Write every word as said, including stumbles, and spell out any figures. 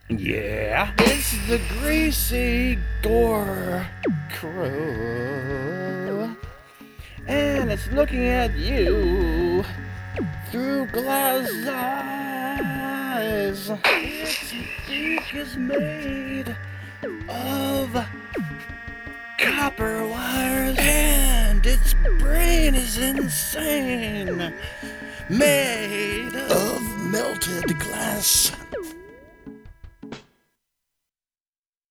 Yeah? It's the Greasy Gore Crew. And it's looking at you through glass eyes. Its beak is made of copper wires, and its brain is insane, made of melted glass.